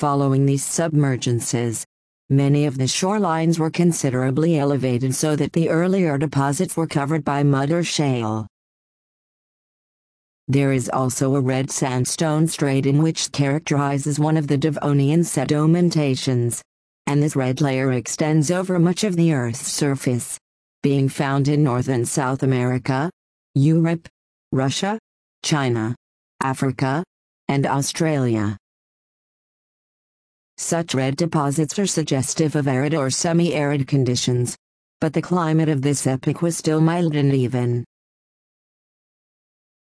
Following these submergences, many of the shorelines were considerably elevated so that the earlier deposits were covered by mud or shale. There is also a red sandstone stratum which characterizes one of the Devonian sedimentations, and this red layer extends over much of the Earth's surface, being found in North and South America, Europe, Russia, China, Africa, and Australia. Such red deposits are suggestive of arid or semi-arid conditions, but the climate of this epoch was still mild and even.